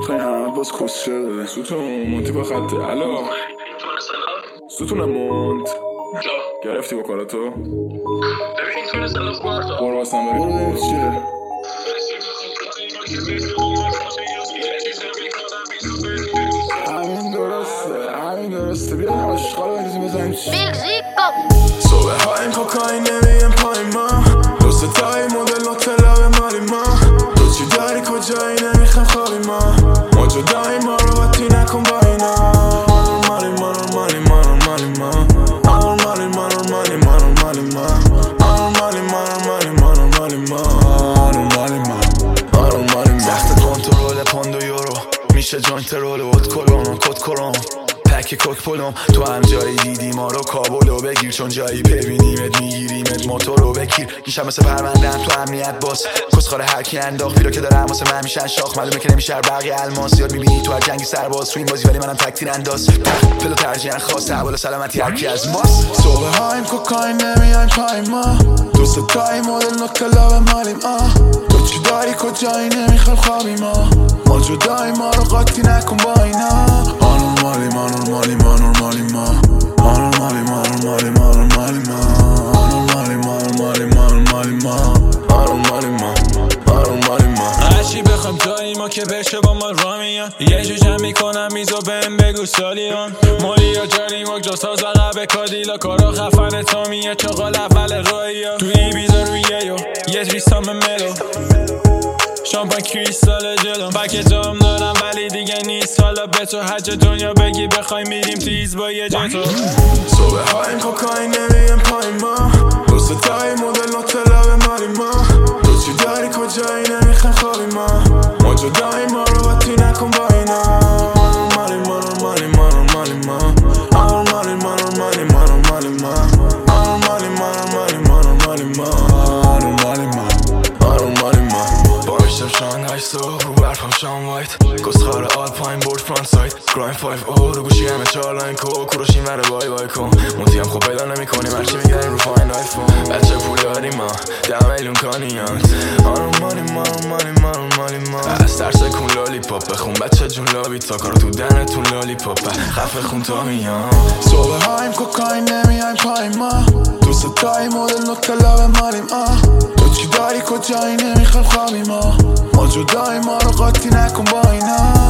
خیلی همه باز کس شده ستون مونتی با خطه الو ستونم مونت گرفتی با کاراتو ببین تو سلاس مارتا برو واسم برو ببین چیه همین درسته بیا آشقال بریزیم بزنیم صبح هایم کوکاین نمیم پای ما دوست تایی مدل نوتلا مالی ما تو چی داری کجایی نمیخم خوابی ما جدایی ما رو باتی نکن با اینا مالی ما نورمالی ما نورمالی ما نورمالی ما نورمالی ما نورمالی ما نورمالی ما نورمالی ما نورمالی ما نورمالی ما نورمالی ما سخت کنترل پوند و یورو میشه جوینت رول و کلون و کد کرون پک کوک پلوم تو هم جایی دیدی ما رو کابلو بگیر چون جایی ببینیمت میگیریمت موتور رو بکیر گیشم مثل پرونده هم تو امنیت باز کسخاره هرکی انداخت بیرو که دارم واسه من میشن شاخ معلومه که نمیشه بقیه الماس یاد میبینی تو هر جنگی سرباز تو این بازی ولی منم تکتیر انداز پلو ترجیحاً خاص حوال سلامتی هرکی از ماست صبح هایم کوکاین نمیایم پای ما دوست تایی مدل نوتلا به مالیم تو چی داری کجایی نمیخوام خوابی ما جدایی ما رو قاطی نکن با اینا نورمالی ما نورمالی ما نورمالی ما نورمالی ما نورمالی ما نورمالی ما نورمالی ما نورمالی ما نورمالی ما نورمالی ما نورمالی ما هرچی بخوام جایی ما که بشه با ما را میان یه جو جمع میکنم میزو بهم بگو سالیان مولی یا جاری مک جا ساز عقب کادیلا کارا خفن تا میاد چاقال اول رایی ها توی بیزا روی یه تریستام ملو شامپان کریستال جلوم بک جام دارم ولی دیگه نیست حالا به تو حج دنیا بگی بخوای میریم تیز با یه جتو صبح هایم کوکاین نمیم پای ما دوست تایی مدل نوتلا به مالی ما تو چی داری کجایی نمیخوام خوابی ما جدایی ما رو باتی نکن با اینا نورمالی ما نورمالی ما نورمالی ما نورمالی ما نورمالی ما نورمالی ما نورمالی ما نورمالی ما نورمالی ما نورمالی ما نورمالی ما باشم شانگهای صبح رو برفم شام وایت کسخار آلپاین بورد فرانت سایت گرایم 5 او رو گوشی همه 4 لاین کوروشیم بره بای بای کن مونتی هم خوب پیدا نمی کنیم هرچی میگریم رو فاین آیفون بچه پولاری ما 10 میلیون کانیان آرومالی ما رومالی ما رومالی ما از ترس کن لالی پاپ بخون بچه جون لابی تا کار تو دنتون لالی پاپ خفه خون تا میان صبح هایم کوکاین نمیایم پای ما دوست تایی مدل نوتلا به مالیم تو چی داری کجایی نمیخوام خوابی ما جدایی ما رو قاطی نکن با اینا